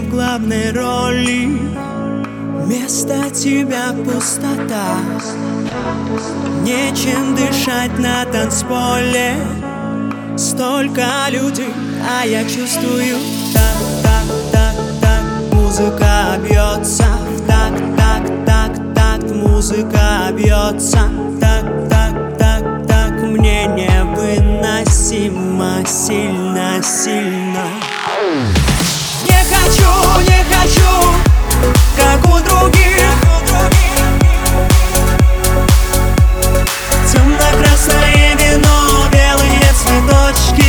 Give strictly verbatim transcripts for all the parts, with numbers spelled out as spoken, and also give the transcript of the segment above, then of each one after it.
в главной роли. Вместо тебя пустота, нечем дышать на танцполе. Столько людей, а я чувствую так, так, так, так. Музыка бьется в так, так, так, так. Музыка бьется так, так, так, так. Мне невыносимо сильно, сильно. Не хочу, не хочу, как у других. Темно-красное вино, белые цветочки.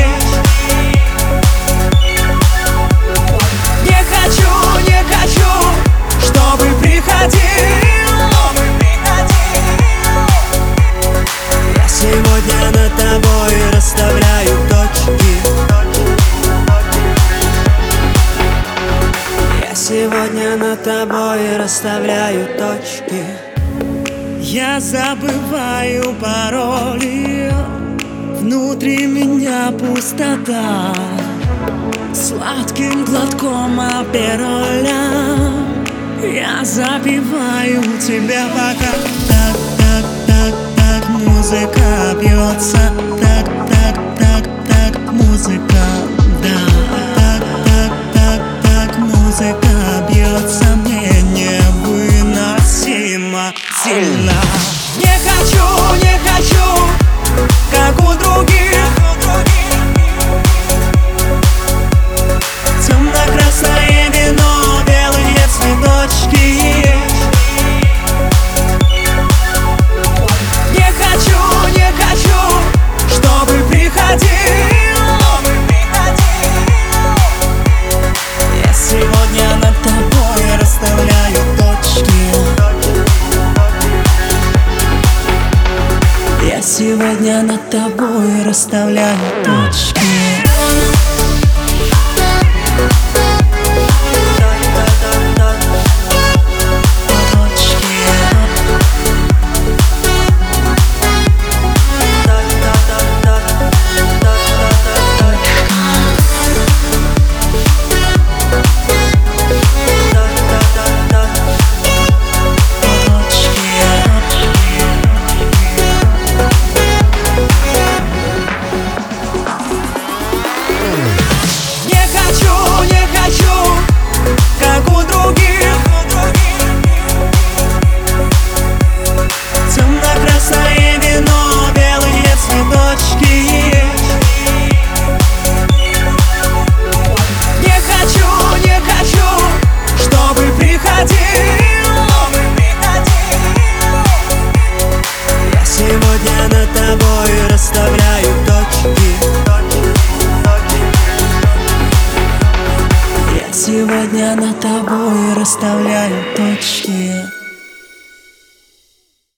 Не хочу, не хочу, чтобы приходил. Я сегодня над тобой расставляю точки. Я сегодня над тобой расставляю точки. Я забываю пароли, внутри меня пустота. Сладким глотком апероля я запиваю тебя пока. Так, так, так, так, музыка бьется. Так, так, так, так, музыка, да. Так, так, так, так, музыка бьется. Мне невыносимо сильно. Не хочу, не хочу, как у других. Темно-красное вино, белые цветочки. Не хочу, не хочу, чтобы приходил. Я сегодня над тобой расставляю точки. Я сегодня над тобой расставляю точки. Сегодня над тобой расставляю точки. Я сегодня над тобой расставляю точки.